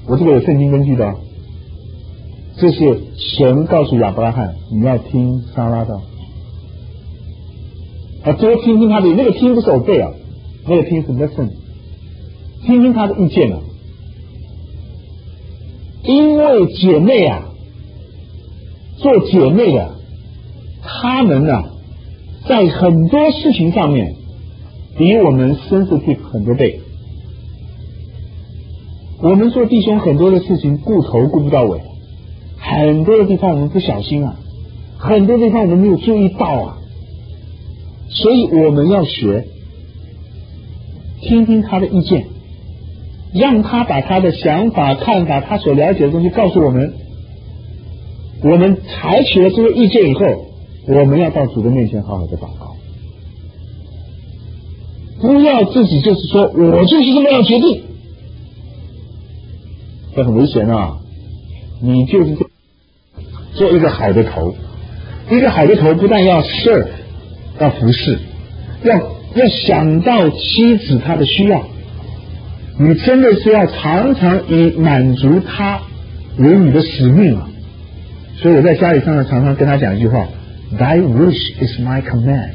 我这个有圣经根据的，这是神告诉亚伯拉罕，你要听撒拉的，多听听他的，那个听不是obey啊，那个听是 listen， 听听他的意见啊。因为姐妹啊，做姐妹的，她们啊，在很多事情上面比我们sensitive很多倍。我们做弟兄很多的事情顾头顾不到尾，很多的地方我们不小心啊，很多地方我们没有注意到啊，所以我们要学听听他的意见，让他把他的想法看法他所了解的东西告诉我们，我们采取了这个意见以后，我们要到主的面前好好的祷告，不要自己就是说我就是这么样决定，这很危险啊！你就是做一个好的头，一个好的头不但要 serve， 要服侍，要想到妻子她的需要，你真的是要常常以满足她为你的使命啊！所以我在家里常常跟他讲一句话 ：Thy wish is my command。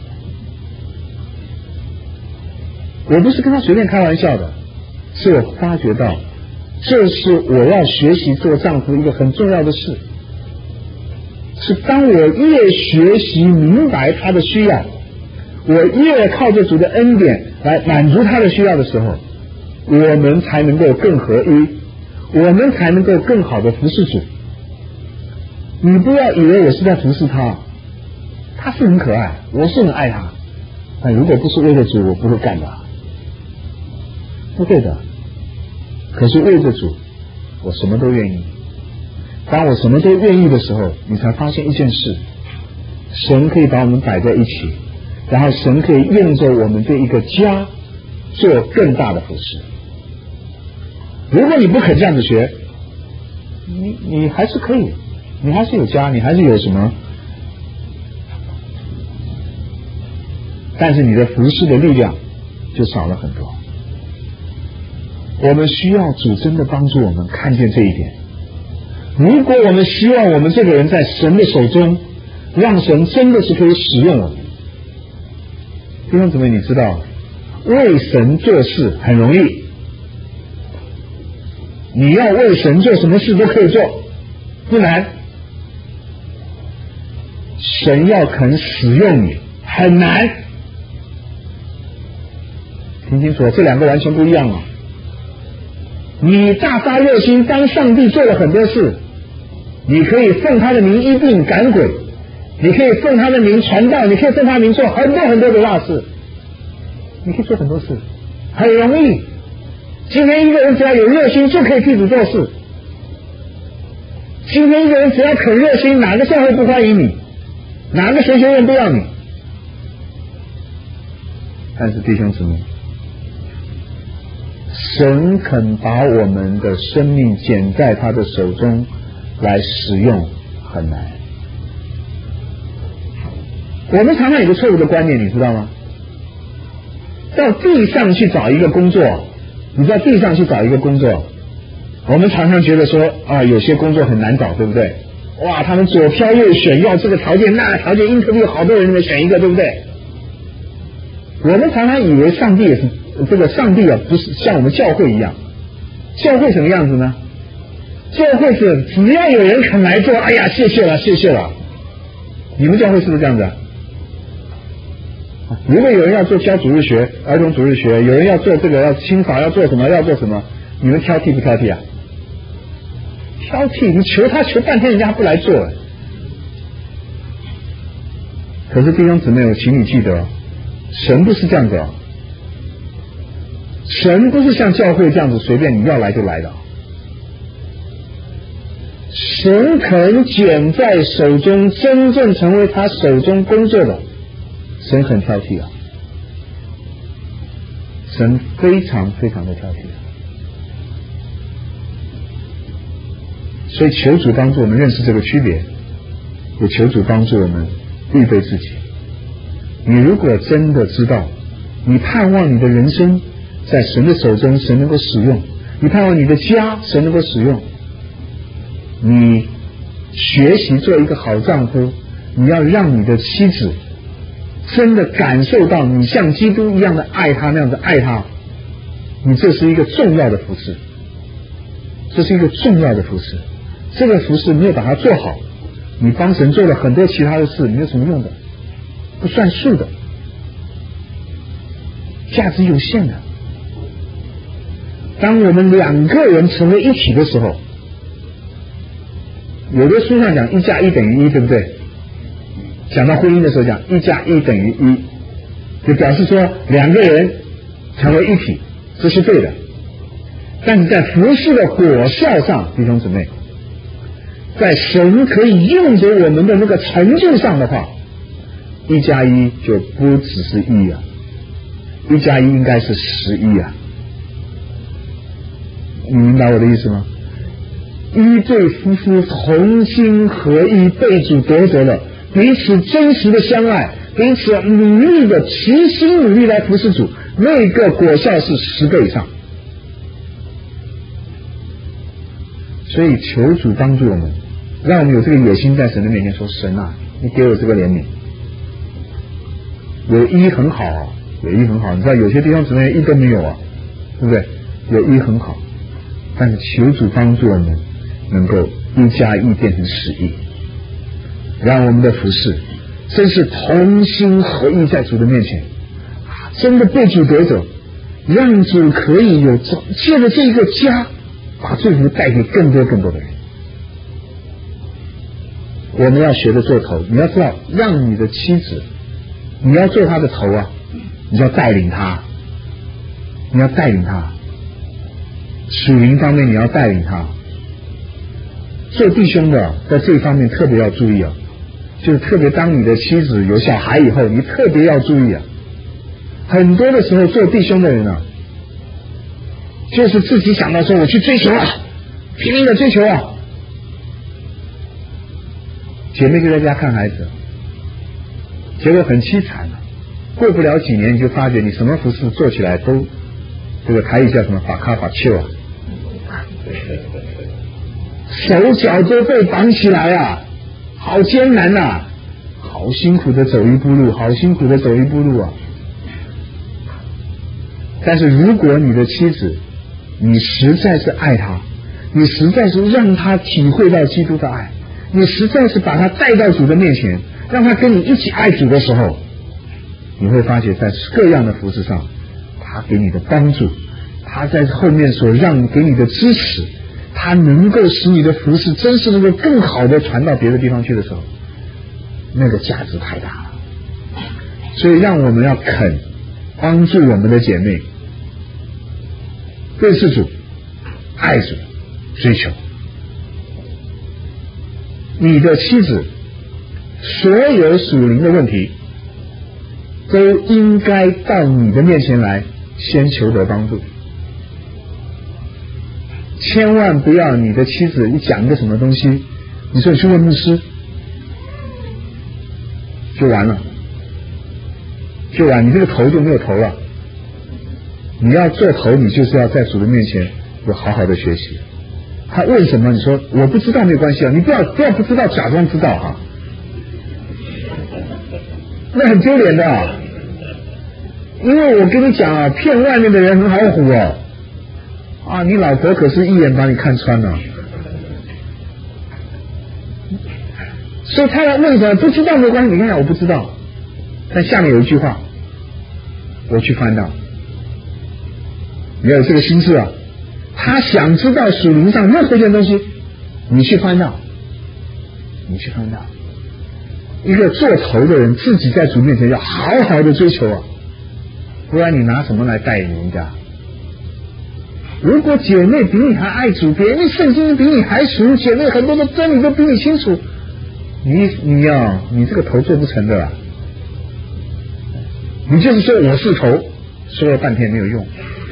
我不是跟他随便开玩笑的，是我发觉到。这是我要学习做丈夫一个很重要的事，是当我越学习明白他的需要，我越靠着主的恩典来满足他的需要的时候，我们才能够更合一，我们才能够更好的服侍主。你不要以为我是在服侍他，他是很可爱，我是很爱他，但如果不是为了主，我不会干的，不对的。可是为着主，我什么都愿意。当我什么都愿意的时候，你才发现一件事，神可以把我们摆在一起，然后神可以用着我们这一个家做更大的服事。如果你不肯这样子学，你还是可以，你还是有家，你还是有什么，但是你的服事的力量就少了很多。我们需要主真的帮助我们看见这一点。如果我们希望我们这个人在神的手中，让神真的是可以使用我们，弟兄姊妹，你知道为神做事很容易，你要为神做什么事都可以做，不难。神要肯使用你很难，听清楚，这两个完全不一样啊。你大发热心帮上帝做了很多事，你可以奉他的名医病赶鬼，你可以奉他的名传道，你可以奉他的名做很多很多的大事，你可以做很多事，很容易。今天一个人只要有热心就可以替主做事，今天一个人只要肯热心，哪个社会不欢迎你，哪个神学院不要你。但是弟兄姊妹，神肯把我们的生命捡在他的手中来使用很难。我们常常有个错误的观念，你知道吗？到地上去找一个工作，你在地上去找一个工作，我们常常觉得说啊，有些工作很难找，对不对？哇，他们左挑右选，要这个条件那个条件 interview 好多人里面选一个，对不对？我们常常以为上帝也是这个上帝啊，不是像我们教会一样。教会什么样子呢？教会是只要有人肯来做，哎呀，谢谢了，谢谢了。你们教会是不是这样子啊？如果有人要做教主日学、儿童主日学，有人要做这个要清扫，要做什么要做什么，你们挑剔不挑剔啊？挑剔，你求他求半天，人家不来做。可是弟兄姊妹，我请你记得，神不是这样子哦。神不是像教会这样子随便你要来就来的，神肯捡在手中真正成为他手中工作的，神很挑剔啊，神非常非常的挑剔。所以求主帮助我们认识这个区别，也求主帮助我们预备自己。你如果真的知道，你盼望你的人生在神的手中，神能够使用， 你盼望你的家神能够使用，你学习做一个好丈夫，你要让你的妻子真的感受到你像基督一样的爱他，那样的爱他，你这是一个重要的服事，这是一个重要的服事。这个服事没有把它做好，你帮神做了很多其他的事，没有什么用的，不算数的，价值有限的。当我们两个人成为一体的时候，有的书上讲1+1等于1，对不对？讲到婚姻的时候讲1+1等于1，就表示说两个人成为一体，这是对的。但是在服事的果效上，弟兄姊妹，在神可以用着我们的那个成就上的话，1+1就不只是1啊，1+1应该是11啊。你明白我的意思吗？一对夫妇同心合意，被主夺得了，彼此真实的相爱，彼此努力的齐心努力来服侍主，那个果效是10倍以上。所以求主帮助我们，让我们有这个野心，在神的面前说：神啊，你给我这个怜悯。有1很好啊，有1很好，你知道有些地方姊妹1都没有啊，对不对？有1很好，但是求主帮助我们能够1+1变成11，让我们的服事真是同心合意在主的面前，真的被主得着，让主可以有借着这一个家，把祝福带给更多更多的人。我们要学着做头，你要知道，让你的妻子，你要做她的头啊，你要带领她，你要带领她，属灵方面你要带领她。做弟兄的在这方面特别要注意啊，就是特别当你的妻子有小孩以后，你特别要注意啊。很多的时候做弟兄的人啊，就是自己想到说我去追求啊，拼命的追求啊，姐妹就在家看孩子，结果很凄惨了。过不了几年，你就发觉你什么服事做起来都，这个台语叫什么法卡法丘啊，手脚都被绑起来啊，好艰难啊，好辛苦的走一步路，好辛苦的走一步路啊。但是如果你的妻子，你实在是爱她，你实在是让她体会到基督的爱，你实在是把她带到主的面前，让她跟你一起爱主的时候，你会发觉在各样的服事上，他给你的帮助，他在后面所让给你的支持，他能够使你的服事真是能够更好的传到别的地方去的时候，那个价值太大了。所以让我们要肯帮助我们的姐妹认识主、爱主、追求。你的妻子所有属灵的问题都应该到你的面前来，先求得帮助。千万不要你的妻子一讲一个什么东西，你说你去问牧师就完了，就完，你这个头就没有头了。你要做头，你就是要在主的面前有好好的学习。他问什么，你说我不知道没有关系啊，你不要不知道假装知道啊，那很丢脸的啊。因为我跟你讲啊，骗外面的人很好唬哦，啊，你老婆可是一眼把你看穿了。所以他来问什么不知道没关系，你看我不知道，但下面有一句话，我去翻到，你要有这个心思啊。他想知道属灵上任何一件东西，你去翻到，你去翻到。一个做头的人自己在主面前要好好的追求啊，不然你拿什么来带领人家？如果姐妹比你还爱主，别人圣经比你还熟，姐妹很多的真理都比你清楚，你这个头做不成的啦。你就是说我是头，说了半天没有用。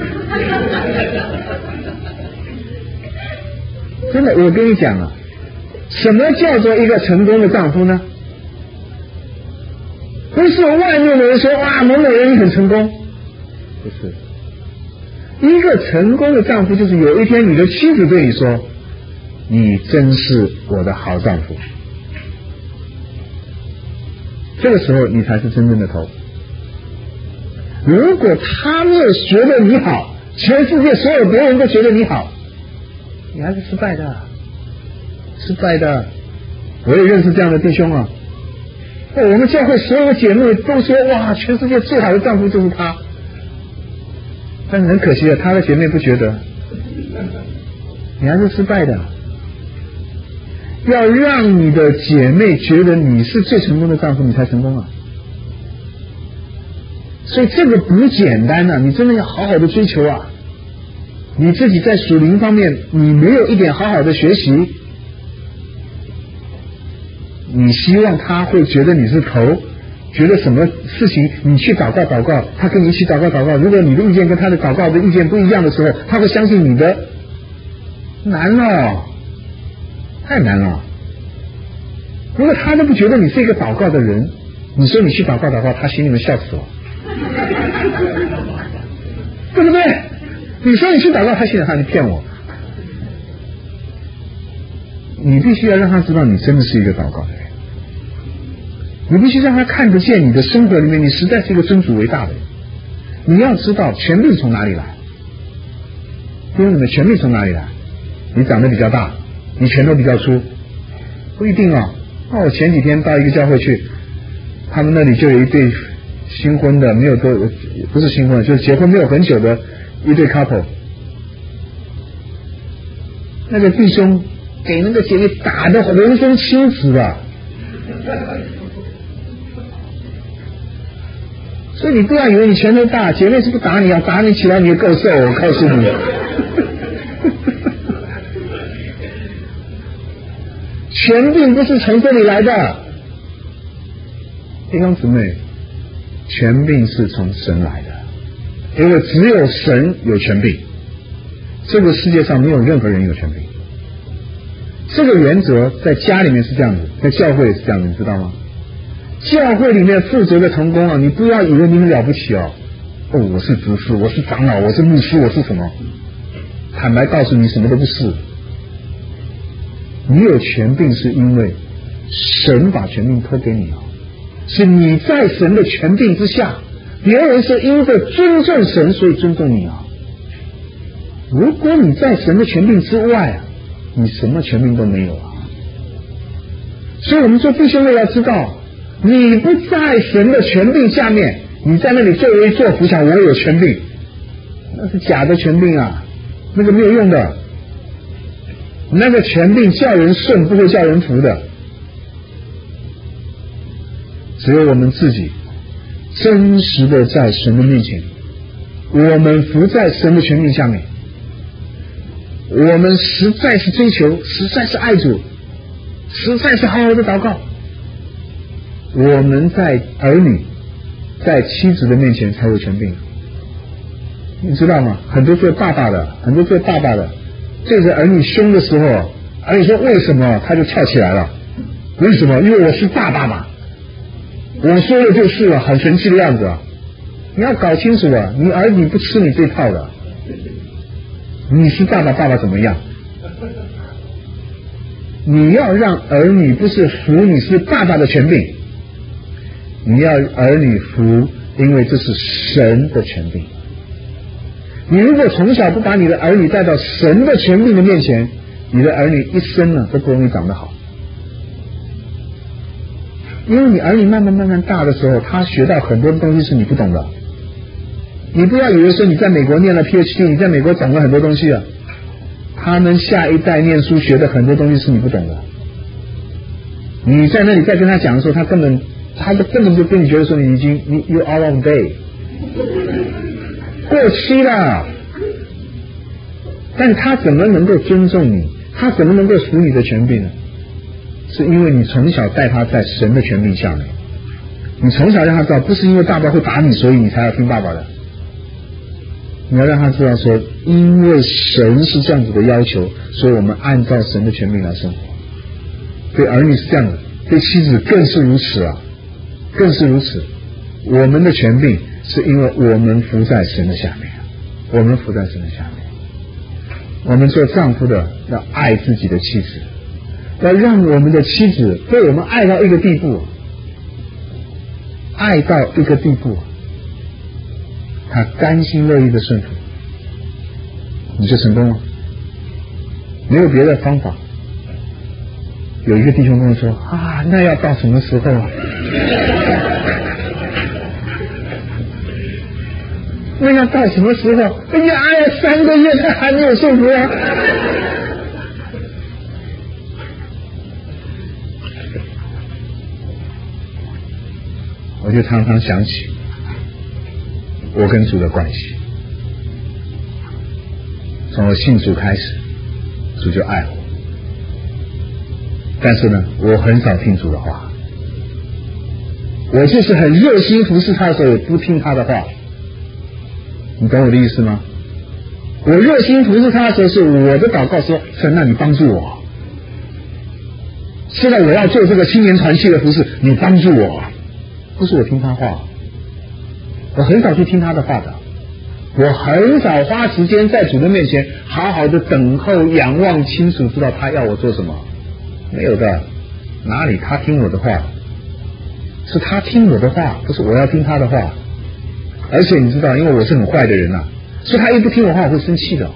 真的，我跟你讲啊，什么叫做一个成功的丈夫呢？不是外面的人说哇某某人你很成功，不是， 一个成功的丈夫，就是有一天你的妻子对你说：“你真是我的好丈夫。”这个时候你才是真正的头。如果他没有觉得你好，全世界所有别人都觉得你好，你还是失败的，失败的。我也认识这样的弟兄啊。我们教会所有的姐妹都说：“哇，全世界最好的丈夫就是他。”但是很可惜的，他的姐妹不觉得，你还是失败的。要让你的姐妹觉得你是最成功的丈夫，你才成功啊。所以这个不简单啊，你真的要好好的追求啊。你自己在属灵方面你没有一点好好的学习，你希望他会觉得你是头，觉得什么事情你去祷告祷告，他跟你一起祷告祷告，如果你的意见跟他的祷告的意见不一样的时候，他会相信你的，难了，太难了。如果他都不觉得你是一个祷告的人，你说你去祷告祷告，他心里面笑死了，对不对？你说你去祷告，他心里你骗我。你必须要让他知道你真的是一个祷告的人，你必须让他看得见你的生活里面你实在是一个尊主为大的人。你要知道权柄从哪里来，弟兄们，权柄从哪里来？你长得比较大，你拳头比较粗，不一定啊。我前几天到一个教会去，他们那里就有一对新婚的，没有多，不是新婚，就是结婚没有很久的一对 couple， 那个弟兄给那个姐妹打得浑身青紫啊。所以你不要以为你拳头大，姐妹是不打你啊，打你起来你也够瘦，我告诉你。权柄不是从这里来的，弟兄姊妹，权柄是从神来的，因为只有神有权柄，这个世界上没有任何人有权柄。这个原则在家里面是这样子，在教会也是这样子，你知道吗？教会里面负责的同工啊，你不要以为你很了不起哦，我是执事，我是长老，我是牧师，我是什么？坦白告诉你，什么都不是。你有权柄是因为神把权柄托给你啊，是你在神的权柄之下，别人是因着尊重神所以尊重你啊。如果你在神的权柄之外啊，你什么权柄都没有啊。所以我们做弟兄的要知道，你不在神的权柄下面，你在那里作威作福，想我有权柄，那是假的权柄啊，那个没有用的。那个权柄叫人顺，不会叫人服的。只有我们自己真实的在神的面前，我们服在神的权柄下面，我们实在是追求，实在是爱主，实在是好好的祷告，我们在儿女在妻子的面前才有权柄。你知道吗？很多做爸爸的对着儿女凶的时候，儿女说为什么，他就跳起来了。为什么？因为我是大爸爸，我说的就是了，很神气的样子啊。你要搞清楚啊，你儿女不吃你这套的。你是大爸，爸爸怎么样？你要让儿女不是服你是爸爸的权柄，你要儿女服，因为这是神的权柄。你如果从小不把你的儿女带到神的权柄的面前，你的儿女一生呢都不容易长得好。因为你儿女慢慢大的时候，他学到很多东西是你不懂的。你不要以为说你在美国念了 PhD， 你在美国懂了很多东西啊，他们下一代念书学的很多东西是你不懂的。你在那里再跟他讲的时候，他根本就跟你觉得说你已经you out of date， 过期了。但他怎么能够尊重你？他怎么能够服你的权柄呢？是因为你从小带他在神的权柄下面，你从小让他知道，不是因为爸爸会打你，所以你才要听爸爸的。你要让他知道说，因为神是这样子的要求，所以我们按照神的权柄来生活。对儿女是这样的，对妻子更是如此啊，更是如此。我们的权柄是因为我们服在神的下面。 我们服在神的下面。我们做丈夫的要爱自己的妻子，要让我们的妻子被我们爱到一个地步，爱到一个地步，他甘心乐意的顺服，你就成功了。没有别的方法。有一个弟兄跟我说啊，那要到什么时候啊？那要到什么时候？哎呀，3个月他还没有顺服啊！我就常常想起我跟主的关系。从我信主开始，主就爱我，但是呢，我很少听主的话。我就是很热心服侍他的时候，也不听他的话。你懂我的意思吗？我热心服侍他的时候，是我的祷告说：神啊，你帮助我。现在我要做这个青年团契的服侍，你帮助我。不是我听他话，我很少去听他的话的。我很少花时间在主的面前好好的等候、仰望、清楚知道他要我做什么。没有的，哪里他听我的话？是他听我的话，不是我要听他的话。而且你知道，因为我是很坏的人啊，所以他一不听我话，我会生气的。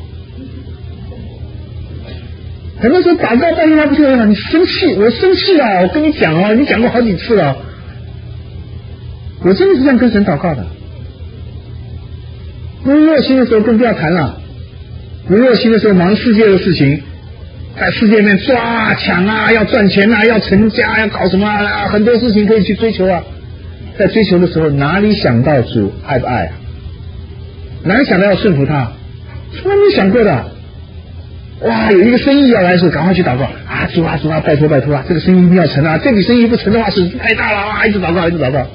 很多时候祷告半天他不听我话，你生气，我生气了。我跟你讲哦，你讲过好几次了。我真的是这样跟神祷告的。不热心的时候更不要谈了，不热心的时候忙世界的事情，在世界里面抓啊抢啊，要赚钱啊，要成家，要搞什么啊，很多事情可以去追求啊。在追求的时候，哪里想到主爱不爱啊？哪里想到要顺服他？从来没想过的。哇，有一个生意要来的时候，赶快去祷告啊！主啊主啊，拜托拜托啊！这个生意一定要成啊！这笔生意不成的话，损失太大了啊！一直祷告，一直祷告。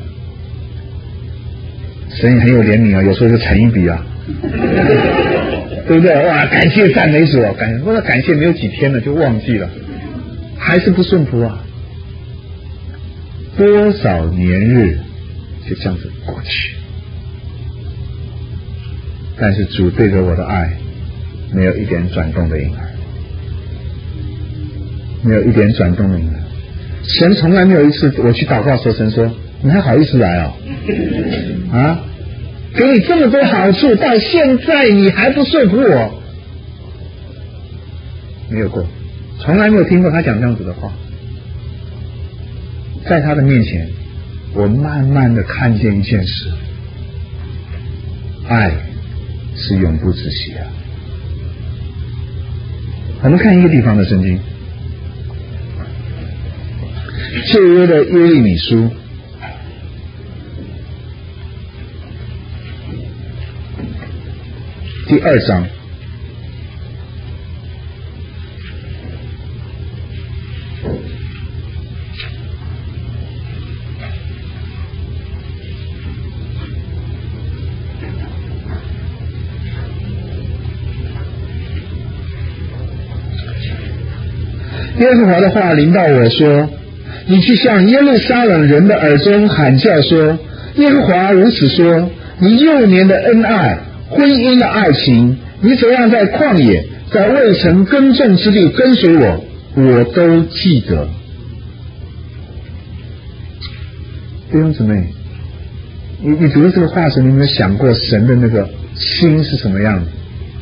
神也很有怜悯啊，有时候就成一笔啊，对不对？哇，感谢赞美主，感谢没有几天了就忘记了，还是不顺服啊！多少年日就这样子过去，但是主对着我的爱没有一点转动的影儿，没有一点转动的影儿。神从来没有一次我去祷告的时候，神说你还好意思来哦？啊，给你这么多好处，到现在你还不顺服我？没有过，从来没有听过他讲这样子的话。在他的面前，我慢慢的看见一件事，爱是永不止息的。我们看一个地方的圣经，旧约的耶利米书第2章。耶和华的话临到我说，你去向耶路撒冷人的耳中喊叫说，耶和华如此说，你幼年的恩爱，婚姻的爱情，你怎样在旷野，在未曾耕种之地跟随我，我都记得。弟兄姊妹，你读了这个话时，你有没有想过神的那个心是什么样的？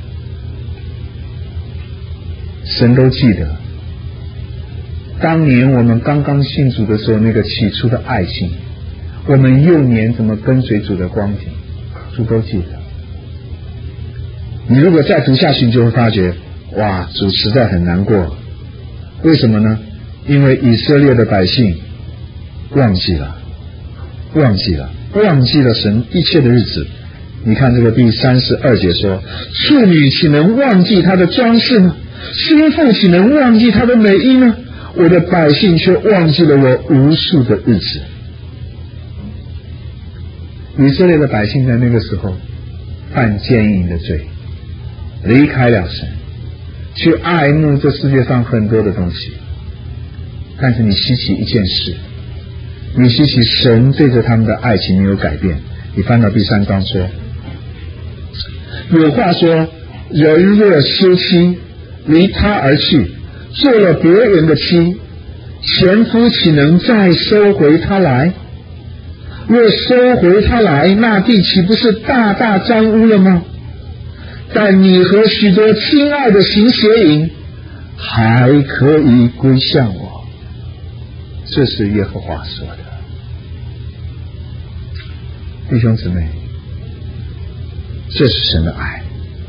神都记得。当年我们刚刚信主的时候，那个起初的爱情，我们幼年怎么跟随主的光景，主都记得。你如果再读下去，你就会发觉，哇，主实在很难过。为什么呢？因为以色列的百姓忘记了神一切的日子。你看这个第32节说，处女岂能忘记她的装饰呢？心腹岂能忘记她的美衣呢？我的百姓却忘记了我无数的日子。以色列的百姓在那个时候犯奸淫的罪，离开了神，去爱慕这世界上很多的东西。但是你稀奇一件事，你稀奇神对着他们的爱情没有改变。你翻到第3章说， 有话说，人若失妻，离他而去，做了别人的妻，前夫岂能再收回她来？若收回她来，那地岂不是大大沾污了吗？但你和许多亲爱的行邪淫，还可以归向我。这是耶和华说的。弟兄姊妹，这是神的爱。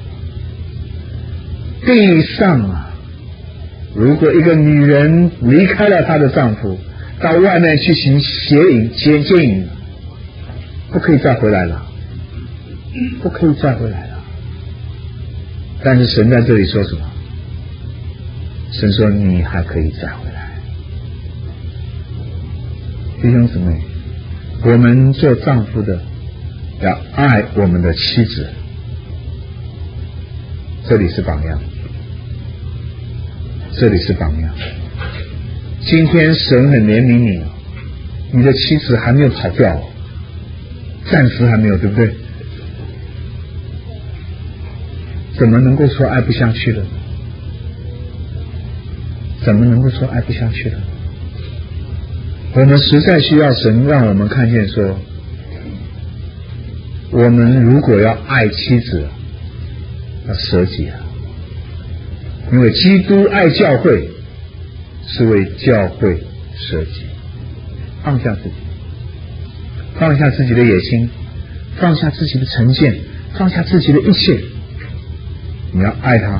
地上啊，如果一个女人离开了她的丈夫，到外面去行邪淫、奸淫，不可以再回来了，不可以再回来了。但是神在这里说什么？神说你还可以再回来。弟兄姊妹，我们做丈夫的要爱我们的妻子，这里是榜样，这里是榜样。今天神很怜悯你，你的妻子还没有跑掉，暂时还没有，对不对？怎么能够说爱不下去了？怎么能够说爱不下去了？我们实在需要神让我们看见说，我们如果要爱妻子，要舍己啊！因为基督爱教会，是为教会舍己，放下自己，放下自己的野心，放下自己的成见，放下自己的一切。你要爱他，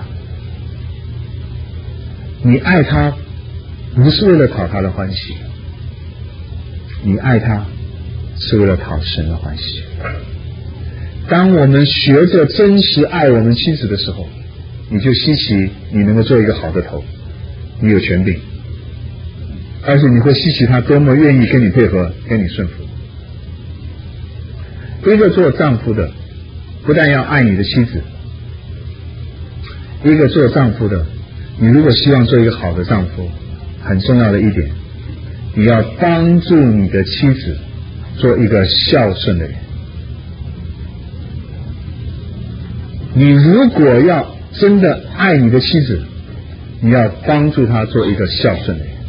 你爱他不是为了讨他的欢喜，你爱他是为了讨神的欢喜。当我们学着真实爱我们妻子的时候，你就稀奇你能够做一个好的头，你有权柄，而且你会稀奇他多么愿意跟你配合，跟你顺服。一个做丈夫的不但要爱你的妻子，一个做丈夫的，你如果希望做一个好的丈夫，很重要的一点，你要帮助你的妻子做一个孝顺的人。你如果要真的爱你的妻子，你要帮助她做一个孝顺的人。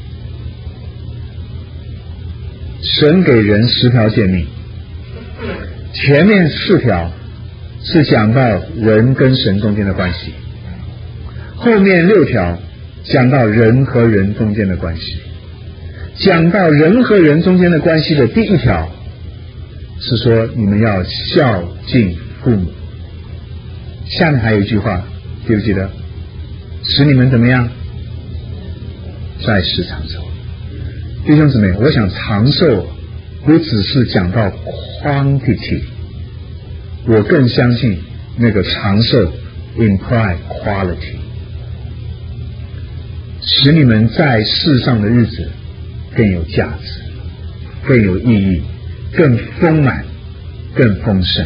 神给人10条诫命，前面4条是讲到人跟神中间的关系，后面6条讲到人和人中间的关系。讲到人和人中间的关系的第1条是说你们要孝敬父母。下面还有一句话，记不记得？使你们怎么样？在世长寿。弟兄姊妹，我想长寿不只是讲到 quantity， 我更相信那个长寿 imply quality， 使你们在世上的日子更有价值，更有意义，更丰满，更丰盛。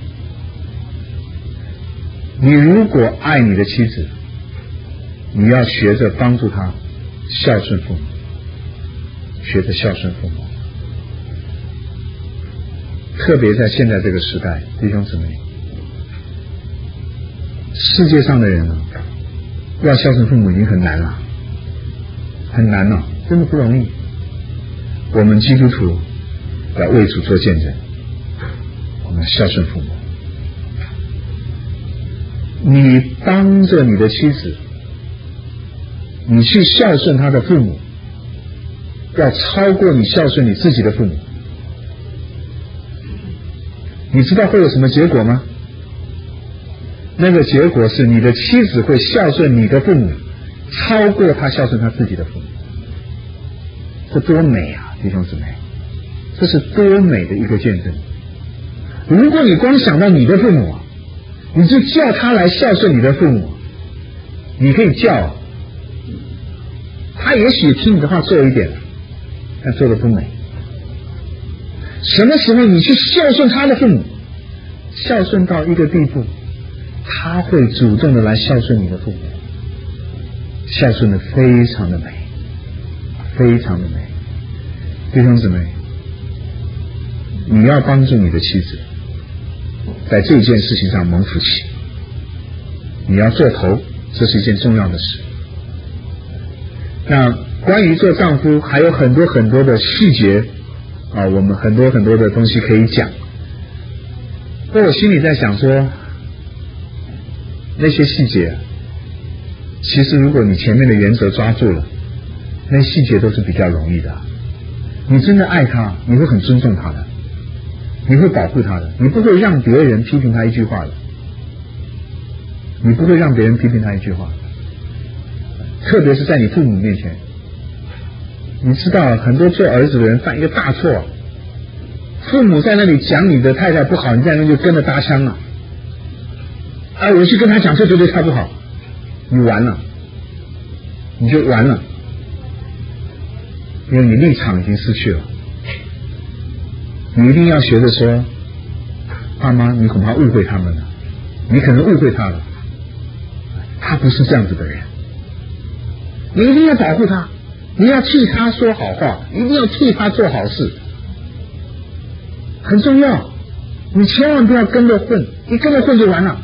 你如果爱你的妻子，你要学着帮助她孝顺父母，学着孝顺父母。特别在现在这个时代，弟兄姊妹，世界上的人要孝顺父母已经很难了，很难了，真的不容易。我们基督徒要为主做见证，我们孝顺父母。你帮着你的妻子，你去孝顺她的父母，要超过你孝顺你自己的父母。你知道会有什么结果吗？那个结果是你的妻子会孝顺你的父母，超过她孝顺她自己的父母。这多美啊，弟兄姊妹，这是多美的一个见证。如果你光想到你的父母，你就叫他来孝顺你的父母，你可以叫他，也许听你的话做一点，但做的不美。什么时候你去孝顺他的父母，孝顺到一个地步，他会主动的来孝顺你的父母，孝顺的非常的美，非常的美。弟兄姊妹，你要帮助你的妻子在这件事情上蒙福气。 你要做头，这是一件重要的事。那关于做丈夫还有很多很多的细节啊，我们很多很多的东西可以讲。那我心里在想说，那些细节其实如果你前面的原则抓住了，那些细节都是比较容易的。你真的爱他，你会很尊重他的，你会保护他的，你不会让别人批评他一句话的，你不会让别人批评他一句话，特别是在你父母面前。你知道很多做儿子的人犯一个大错，父母在那里讲你的太太不好，你在那就跟着搭腔了。我去跟他讲这就对他不好，你完了，你就完了，因为你立场已经失去了。你一定要学着说，爸妈，你恐怕误会他们了，你可能误会他了，他不是这样子的人，你一定要保护他，你要替他说好话，一定要替他做好事，很重要。你千万不要跟着混，一跟着混就完了。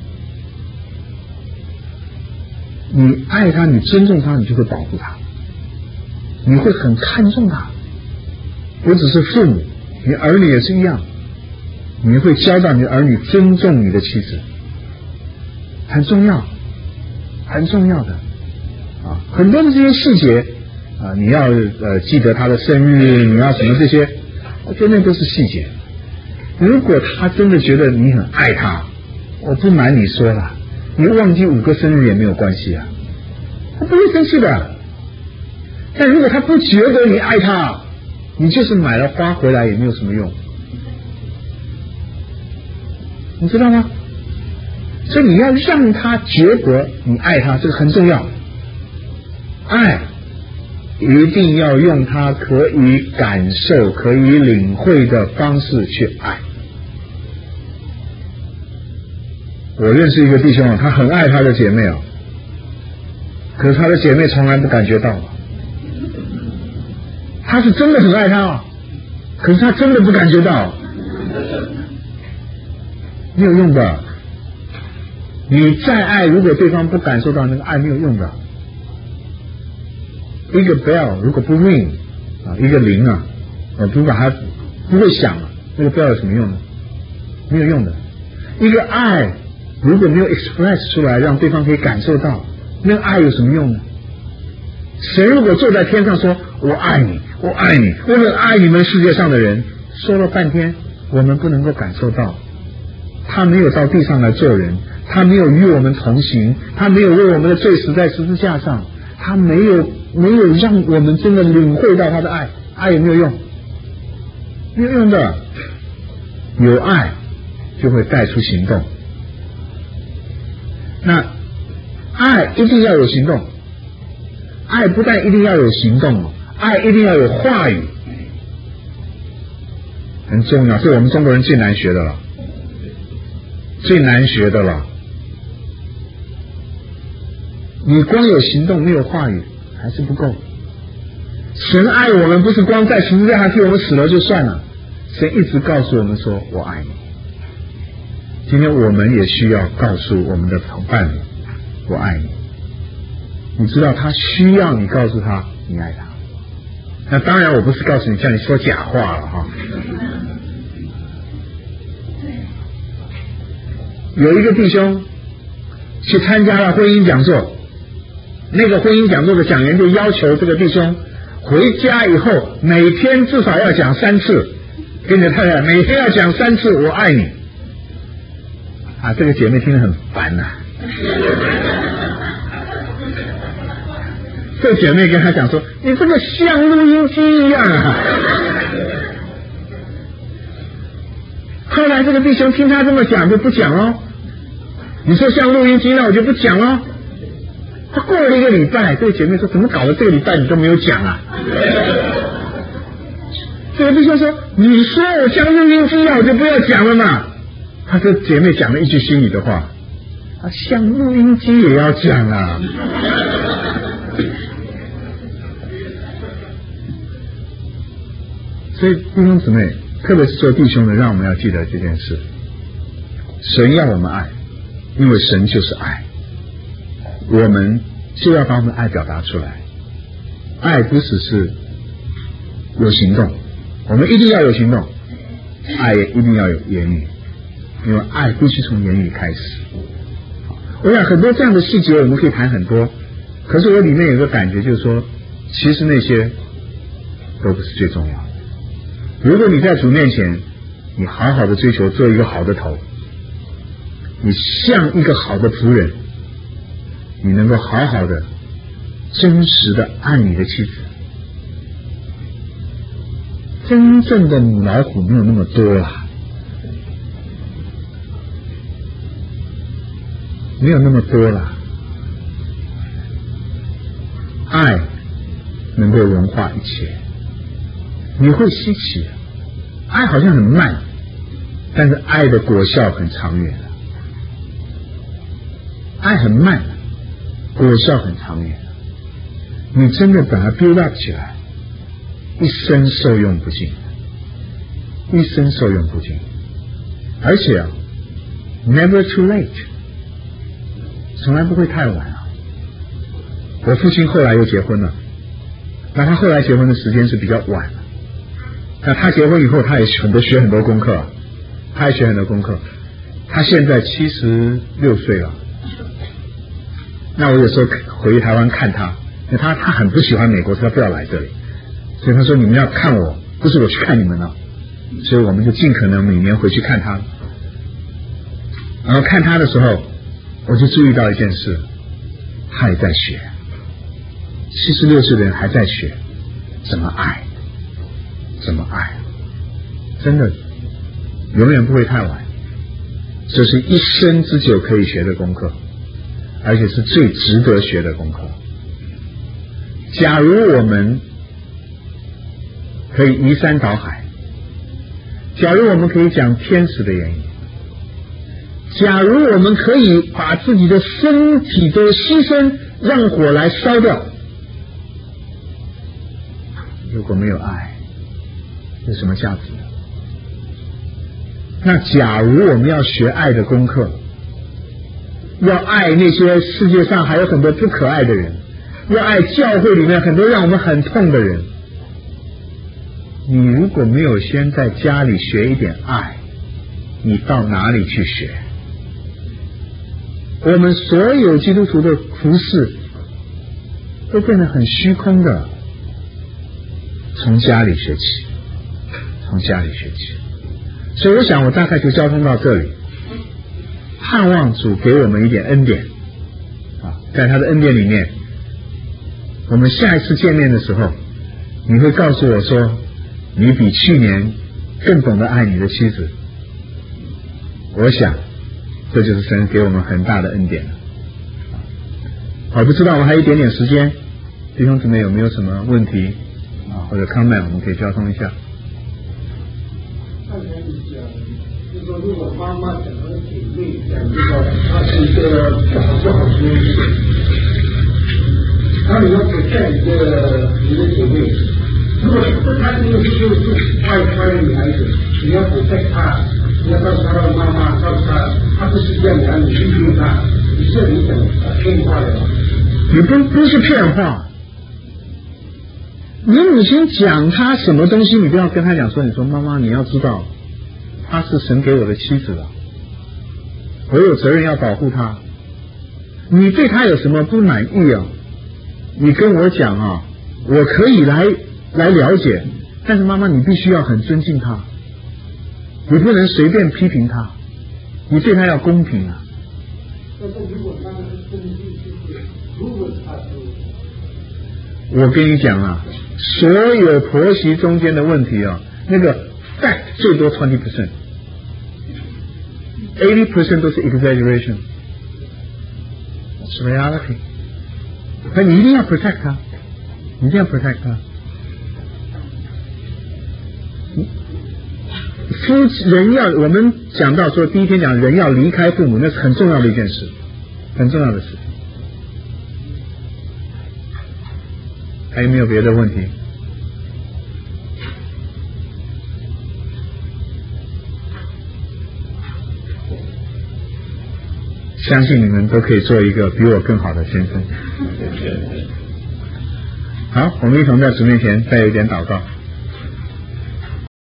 你爱他，你尊重他，你就会保护他，你会很看重他。不只是父母，你儿女也是一样，你会教导你的儿女尊重你的妻子，很重要，很重要的啊！很多的这些细节啊，你要记得他的生日，你要什么这些，我觉得那都是细节。如果他真的觉得你很爱他，我不瞒你说了，你忘记5个生日也没有关系啊，他不会生气的。但如果他不觉得你爱他，你就是买了花回来也没有什么用，你知道吗？所以你要让他觉得你爱他，这个很重要。爱一定要用他可以感受、可以领会的方式去爱。我认识一个弟兄，他很爱他的姐妹，可是他的姐妹从来不感觉到。他是真的很爱他，可是他真的不感觉到，没有用的。你再爱，如果对方不感受到那个爱，没有用的。一个 bell 如果不 ring 一个铃不把它不会响那个 bell 有什么用呢？没有用的。一个爱如果没有 express 出来，让对方可以感受到，那个爱有什么用呢？神如果坐在天上说我爱你，我爱你，我很爱你们世界上的人，说了半天我们不能够感受到，他没有到地上来做人，他没有与我们同行，他没有为我们的罪死在十字架上，他没有让我们真的领会到他的爱，爱有没有用？没有用的。有爱就会带出行动，那爱一定要有行动，爱不但一定要有行动，爱一定要有话语，很重要，是我们中国人最难学的了，最难学的了。你光有行动没有话语还是不够。神爱我们不是光在十字架上替我们死了就算了，神一直告诉我们说我爱你。今天我们也需要告诉我们的伴侣我爱你。你知道他需要你告诉他你爱他，那当然我不是告诉你叫你说假话了哈。有一个弟兄去参加了婚姻讲座，那个婚姻讲座的讲员就要求这个弟兄回家以后每天至少要讲3次，跟你的太太每天要讲3次我爱你啊。这个姐妹听得很烦啊，这姐妹跟他讲说你这个像录音机一样啊。后来这个弟兄听他这么讲就不讲了，你说像录音机那我就不讲了。他过了1个礼拜，这个姐妹说怎么搞了这个礼拜你都没有讲啊？这个弟兄说你说我像录音机啊我就不要讲了嘛。他这姐妹讲了一句心里的话，像录音机也要讲啊。所以弟兄姊妹，特别是做弟兄的，让我们要记得这件事。神要我们爱，因为神就是爱。 我们就要把我们的爱表达出来。爱不只是有行动，我们一定要有行动，爱也一定要有言语，因为爱必须从言语开始。我想很多这样的细节我们可以谈很多，可是我里面有个感觉，就是说其实那些都不是最重要的。如果你在主面前，你好好的追求做一个好的头，你像一个好的仆人，你能够好好的真实的爱你的妻子。真正的母老虎没有那么多啦，没有那么多啦。爱能够融化一切，你会稀奇，爱好像很慢，但是爱的果效很长远。爱很慢，果效很长远。你真的把它 build up 起来，一生受用不尽，一生受用不尽。而且啊 ，never too late， 从来不会太晚啊。我父亲后来又结婚了，那他后来结婚的时间是比较晚的。那他结婚以后，他也学很多功课，他也学很多功课。他现在76岁了。那我有时候回台湾看他，因为他很不喜欢美国，他不要来这里，所以他说你们要看我，不是我去看你们了，所以我们就尽可能每年回去看他。然后看他的时候，我就注意到一件事，他也在学，76岁的人还在学怎么爱，怎么爱，真的永远不会太晚，这是一生之久可以学的功课，而且是最值得学的功课。假如我们可以移山倒海，假如我们可以讲天使的言语，假如我们可以把自己的身体都牺牲让火来烧掉，如果没有爱，有什么价值呢？那假如我们要学爱的功课，要爱那些世界上还有很多不可爱的人，要爱教会里面很多让我们很痛的人，你如果没有先在家里学一点爱，你到哪里去学？我们所有基督徒的服事都变得很虚空的，从家里学起，从家里学起。所以我想我大概就交通到这里，盼望主给我们一点恩典啊，在他的恩典里面，我们下一次见面的时候，你会告诉我说你比去年更懂得爱你的妻子。我想这就是神给我们很大的恩典了。我不知道我们还有一点点时间，弟兄姊妹有没有什么问题啊或者 comment 我们可以交通一下。 刚才你讲，就是说如果妈妈讲和姐妹讲这个，她是一个不好说。那你要protect你的姐妹，如果她是一个就是坏的女孩子，你要protect她，你要告诉她的妈妈，告诉她不是这样的，你批评她，你是你讲骗话的吗？ 你不是骗话。你母亲讲她什么东西，你不要跟她讲说，你说妈妈你要知道她是神给我的妻子了，我有责任要保护她。你对她有什么不满意啊，你跟我讲啊，我可以来了解，但是妈妈你必须要很尊敬她，你不能随便批评她，你对她要公平啊。 但是如果他们是真心就是如果他我跟你讲啊，所有婆媳中间的问题啊，那个 fact 最多 20%， 80% 都是 exaggeration， 是 reality。所以你一定要 protect 他，你一定要 protect 他。人要，我们讲到说第一天讲人要离开父母，那是很重要的一件事，很重要的事。还有没有别的问题？ 相信你们都可以做一个比我更好的先生。好，我们一同在主面前再有一点祷告。